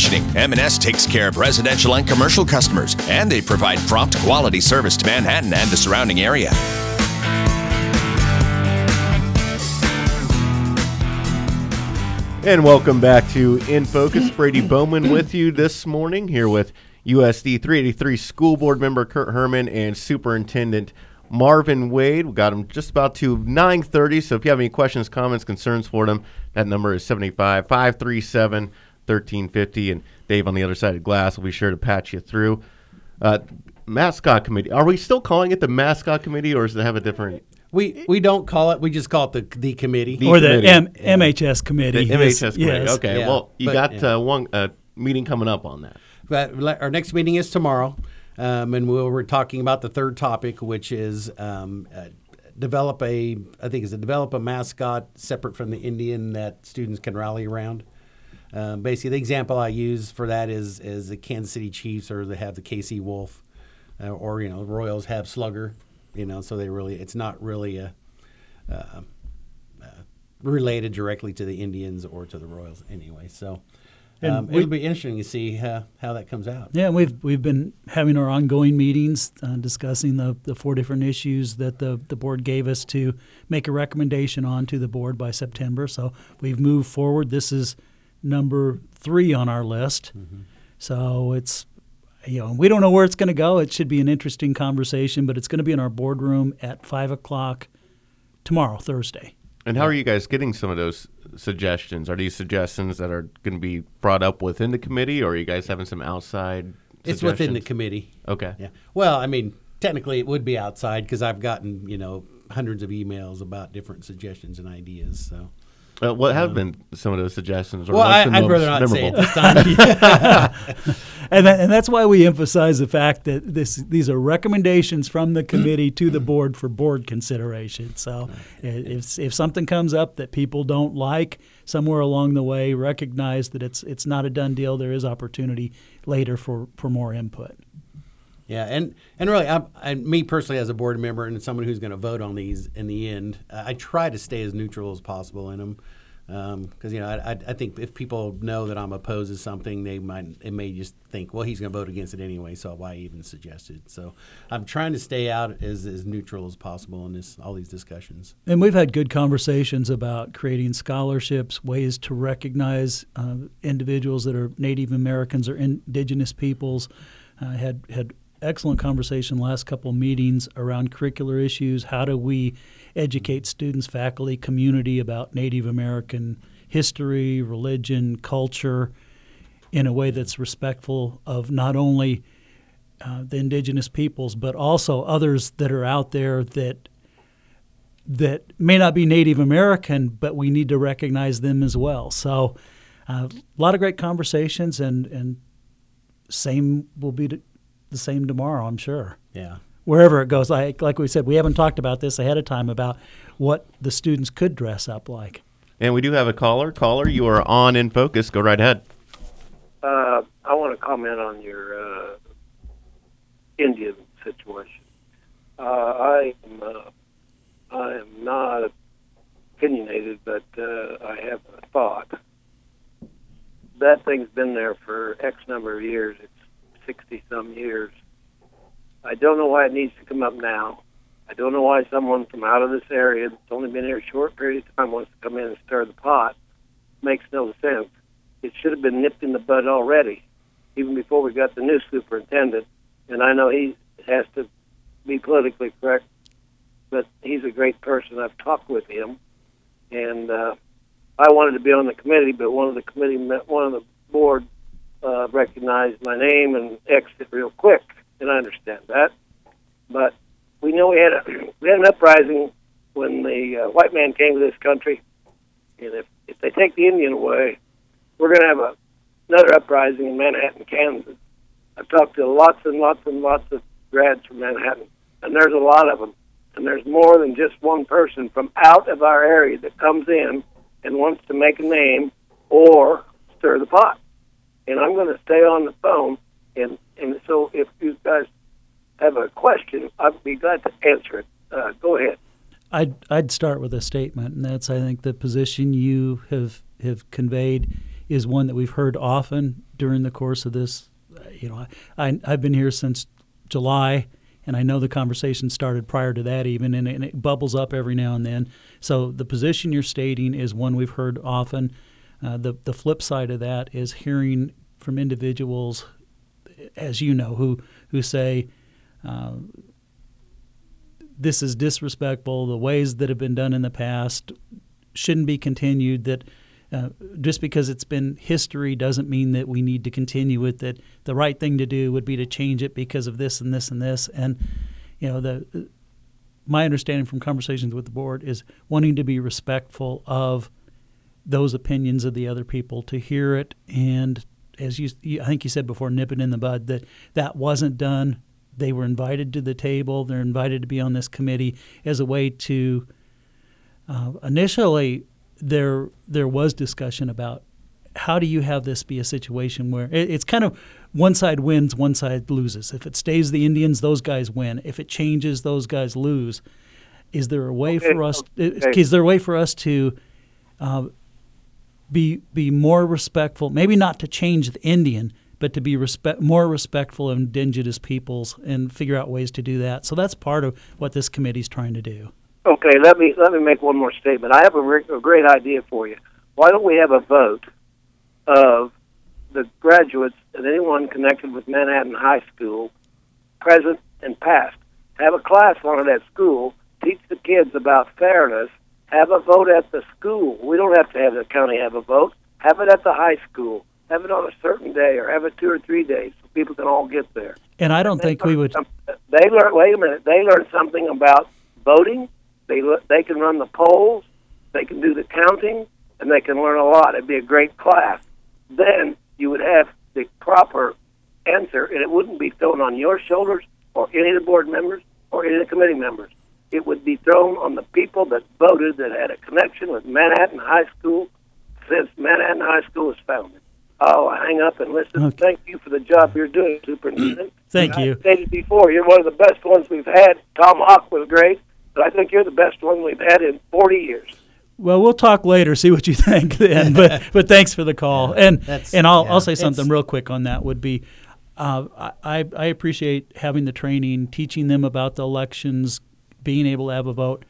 conditioning. M&S takes care of residential and commercial customers, and they provide prompt quality service to Manhattan and the surrounding area. And welcome back to In Focus. Brady Bowman with you this morning, here with USD 383 School Board member Kurt Herman and Superintendent Marvin Wade. We got them just about to 9:30, so if you have any questions, comments, concerns for them, that number is 785-537-1350, and Dave on the other side of the glass will be sure to patch you through. Mascot committee. Are we still calling it the mascot committee, or does it have a different... We don't call it. We just call it the committee. MHS committee. The MHS committee. Yes. Okay. Yeah. Well, you got one meeting coming up on that. But our next meeting is tomorrow, and we're talking about the third topic, which is develop a mascot separate from the Indian that students can rally around. Basically, the example I use for that is the Kansas City Chiefs, or they have the KC Wolf, or the Royals have Slugger. So it's not really related directly to the Indians or to the Royals anyway. So it'll be interesting to see how that comes out. Yeah, we've been having our ongoing meetings discussing the four different issues that the board gave us to make a recommendation on to the board by September. So we've moved forward. This is number 3 on our list. Mm-hmm. So it's... we don't know where it's going to go. It should be an interesting conversation, but it's going to be in our boardroom at 5 o'clock tomorrow, Thursday. And how are you guys getting some of those suggestions? Are these suggestions that are going to be brought up within the committee, or are you guys having some outside It's within the committee. Okay. Yeah. Well, technically it would be outside because I've gotten, hundreds of emails about different suggestions and ideas, so... what have been some of those suggestions? Well, I'd rather not say it this time. and that's why we emphasize the fact that these are recommendations from the committee to the board for board consideration. So if something comes up that people don't like somewhere along the way, recognize that it's not a done deal. There is opportunity later for more input. Yeah, and really, me personally as a board member and someone who's going to vote on these in the end, I try to stay as neutral as possible in them, because I think if people know that I'm opposed to something, they may just think, well, he's going to vote against it anyway, so why even suggest it? So I'm trying to stay out as neutral as possible in all these discussions. And we've had good conversations about creating scholarships, ways to recognize individuals that are Native Americans or indigenous peoples. Had excellent conversation last couple of meetings around curricular issues. How do we educate students, faculty, community about Native American history, religion, culture in a way that's respectful of not only the indigenous peoples, but also others that are out there that may not be Native American, but we need to recognize them as well. So a lot of great conversations, and same will be the same tomorrow, I'm sure. Yeah. Wherever it goes, like we said, we haven't talked about this ahead of time about what the students could dress up like. And we do have a caller. Caller, you are on In Focus. Go right ahead. I want to comment on your Indian situation. I am not opinionated, but I have a thought. That thing's been there for X number of years. It's 60-some years. I don't know why it needs to come up now. I don't know why someone from out of this area that's only been here a short period of time wants to come in and stir the pot. Makes no sense. It should have been nipped in the bud already, even before we got the new superintendent. And I know he has to be politically correct, but he's a great person. I've talked with him, and I wanted to be on the committee, but one of the board recognized my name and exited real quick, and I understand that. But we know we had an uprising when the white man came to this country, and if they take the Indian away, we're going to have another uprising in Manhattan, Kansas. I've talked to lots and lots and lots of grads from Manhattan, and there's a lot of them, and there's more than just one person from out of our area that comes in and wants to make a name or stir the pot. And I'm going to stay on the phone, and so if you guys have a question, I'd be glad to answer it. Go ahead. I'd start with a statement, and that's, I think, the position you have conveyed is one that we've heard often during the course of this. I've been here since July, and I know the conversation started prior to that even, and it bubbles up every now and then. So the position you're stating is one we've heard often. The flip side of that is hearing from individuals, as you know, who say this is disrespectful, the ways that have been done in the past shouldn't be continued, that just because it's been history doesn't mean that we need to continue it, that the right thing to do would be to change it because of this and this and this. And, my understanding from conversations with the board is wanting to be respectful of those opinions of the other people, to hear it, and as I think you said before, nip it in the bud, that wasn't done. They were invited to the table. They're invited to be on this committee as a way to initially there was discussion about how do you have this be a situation where it's kind of one side wins, one side loses. If it stays the Indians, those guys win. If it changes, those guys lose. Is there a way for us? Is there a way for us to be more respectful? Maybe not to change the Indian, but to be more respectful of indigenous peoples and figure out ways to do that. So that's part of what this committee is trying to do. Okay, let me make one more statement. I have a great idea for you. Why don't we have a vote of the graduates and anyone connected with Manhattan High School, present and past? Have a class on it at school, teach the kids about fairness, have a vote at the school. We don't have to have the county have a vote. Have it at the high school. Have it on a certain day, or have it 2 or 3 days so people can all get there. And I don't think we would. They learn. Wait a minute. They learn something about voting. They can run the polls. They can do the counting, and they can learn a lot. It'd be a great class. Then you would have the proper answer, and it wouldn't be thrown on your shoulders or any of the board members or any of the committee members. It would be thrown on the people that voted, that had a connection with Manhattan High School since Manhattan High School was founded. I'll hang up and listen. Okay. Thank you for the job you're doing, Superintendent. Thank you. I stated before, you're one of the best ones we've had. Tom Hawk was great, but I think you're the best one we've had in 40 years. Well, we'll talk later, see what you think then. But thanks for the call. And I'll say something real quick on that would be, I appreciate having the training, teaching them about the elections, being able to have a vote.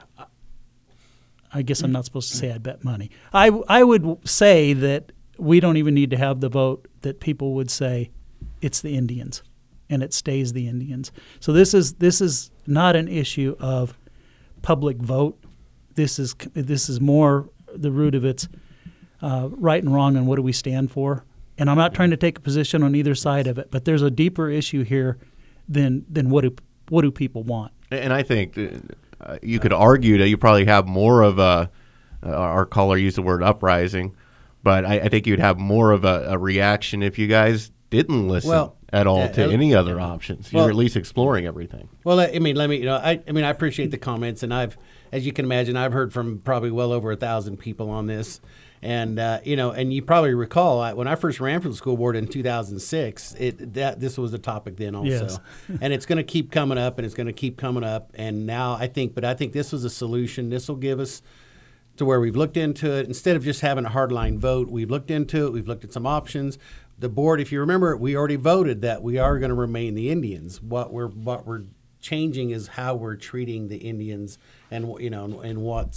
I guess I'm not supposed to say I'd bet money. I would say that we don't even need to have the vote, that people would say it's the Indians and it stays the Indians. So this is not an issue of public vote. This is more the root of its right and wrong and what do we stand for. And I'm not trying to take a position on either side of it, but there's a deeper issue here than what do people want. And I think you could argue that you probably have more of our caller used the word uprising, but I think you'd have more of a reaction if you guys didn't listen at all to any other options. You're at least exploring everything. Well, I appreciate the comments, and as you can imagine, I've heard from probably well over 1,000 people on this. And and you probably recall when I first ran for the school board in 2006, this was a topic then also, yes. And it's going to keep coming up, and it's going to keep coming up. And now I think this was a solution. This will give us to where we've looked into it instead of just having a hardline vote. We've looked into it. We've looked at some options. The board, if you remember, we already voted that we are going to remain the Indians. What we're changing is how we're treating the Indians, and and what's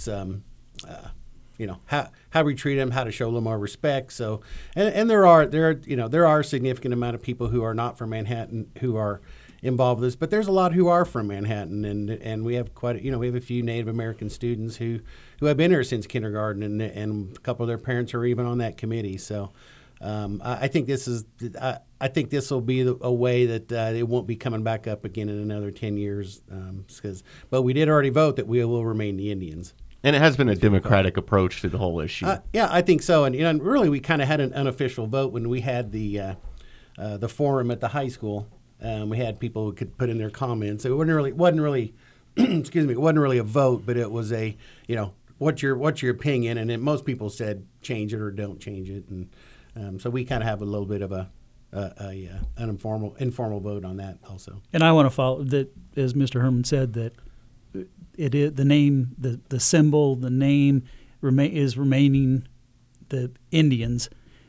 how we treat them, how to show them more respect. So, and there are a significant amount of people who are not from Manhattan who are involved with this, but there's a lot who are from Manhattan, and we have we have a few Native American students who have been here since kindergarten, and a couple of their parents are even on that committee. So, I think this will be a way that it won't be coming back up again in another 10 years. But we did already vote that we will remain the Indians. And it has been a democratic approach to the whole issue. Yeah, I think so. And really, we kind of had an unofficial vote when we had the forum at the high school. We had people who could put in their comments. It wasn't really excuse me, it wasn't really a vote, but it was a what's your opinion? And then most people said change it or don't change it. And so we kind of have a little bit of an informal vote on that also. And I want to follow that, as Mr. Herman said, that it is the name, the symbol, the name is remaining the Indians,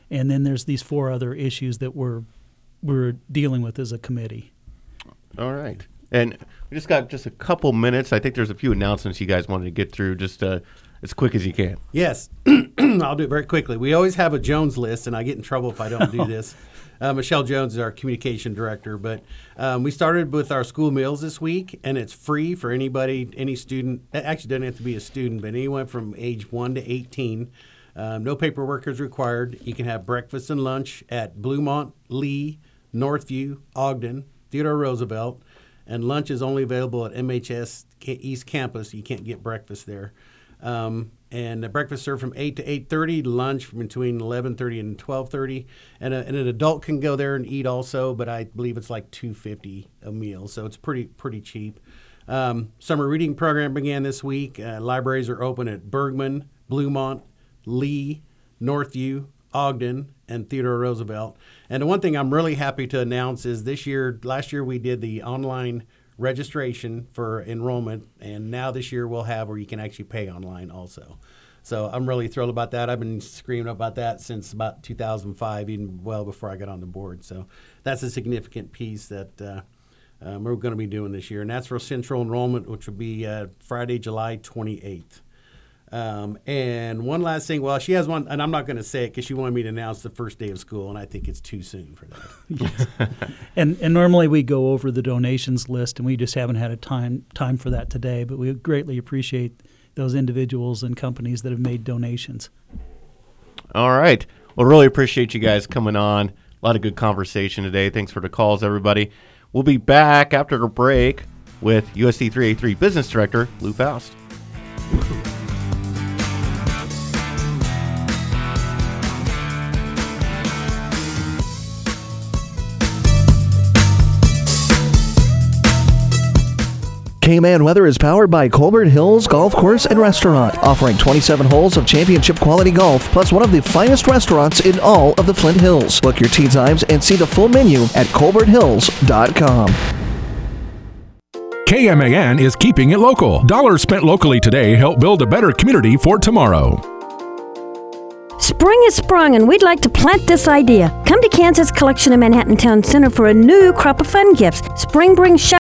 And then there's these 4 other issues that we're dealing with as a committee. All right. And we just got a couple minutes. I think there's a few announcements you guys wanted to get through just as quick as you can. Yes. I'll do it very quickly. We always have a Jones list, and I get in trouble if I don't do this. Michelle Jones is our communication director, but we started with our school meals this week, and it's free for anybody, any student. It actually doesn't have to be a student, but anyone from age 1 to 18. No paperwork is required. You can have breakfast and lunch at Bluemont, Lee, Northview, Ogden, Theodore Roosevelt, and lunch is only available at MHS East Campus. You can't get breakfast there. And the breakfast served from 8 to 8:30, lunch from between 11:30 and 12:30. And an adult can go there and eat also, but I believe it's like $2.50 a meal, so it's pretty cheap. Summer reading program began this week. Libraries are open at Bergman, Bluemont, Lee, Northview, Ogden, and Theodore Roosevelt. And the one thing I'm really happy to announce is last year we did the online registration for enrollment, and now this year we'll have where you can actually pay online also. So I'm really thrilled about that. I've been screaming about that since about 2005, even well before I got on the board. So that's a significant piece that we're going to be doing this year, and that's for central enrollment, which will be Friday, July 28th. And one last thing, well, she has one, and I'm not going to say it because she wanted me to announce the first day of school, and I think it's too soon for that. Yes. And normally we go over the donations list, and we just haven't had a time for that today, but we greatly appreciate those individuals and companies that have made donations. All right. Well, really appreciate you guys coming on. A lot of good conversation today. Thanks for the calls, everybody. We'll be back after a break with USD 383 Business Director Lou Faust. K-Man Weather is powered by Colbert Hills Golf Course and Restaurant, offering 27 holes of championship quality golf, plus one of the finest restaurants in all of the Flint Hills. Book your tee times and see the full menu at colberthills.com. KMAN is keeping it local. Dollars spent locally today help build a better community for tomorrow. Spring has sprung, and we'd like to plant this idea. Come to Kansas Collection in Manhattan Town Center for a new crop of fun gifts. Spring brings